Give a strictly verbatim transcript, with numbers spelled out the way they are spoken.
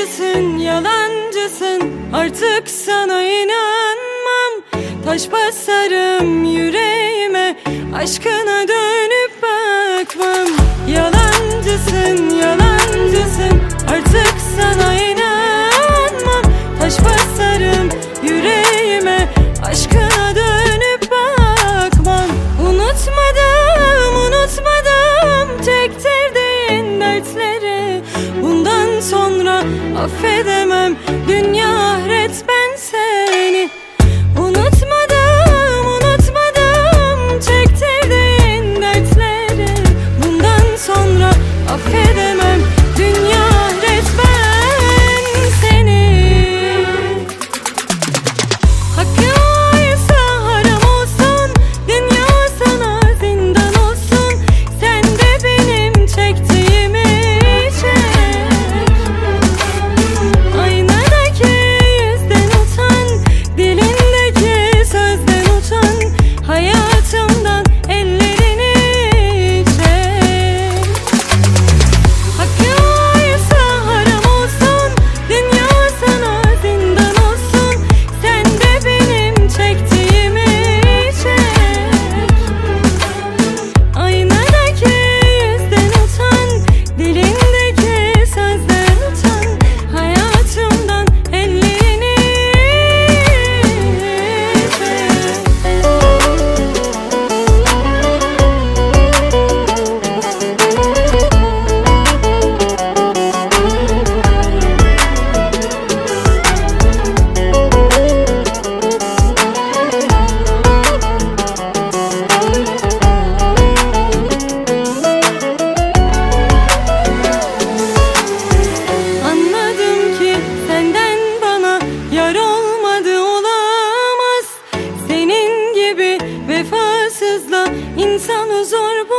Yalancısın, yalancısın, artık sana inanmam. Taş basarım yüreğime, aşkına dönüp bakmam. Yalancısın, yalancısın, artık sana inanmam. Taş basarım yüreğime, aşkına dönüp bakmam. Unutmadım, unutmadım çektirdiğin dertleri. Bundan sonra affedemem, dünya ahiret ben seni. Unutmadım, unutmadım çektirdiğin dertleri. Bundan sonra affedemem, dünya ahiret ben seni. Hakkın varsa haram olsun, dünya sana zindan olsun. Sen de benim çektiğimi çek. Aynadaki yüzden utan, dilindeki sözden utan. Hayatımdan ellerini çek. Hakkın varsa haram olsun, dünya sana zindan olsun. Sen de benim çektiğimi çek. Aynadaki yüzden utan, dilindeki sözden utan. Hayatımdan ellerini çek. Anladım ki senden bana yar olmadı, olamaz. Senin gibi vefasızla insan huzur bulamaz.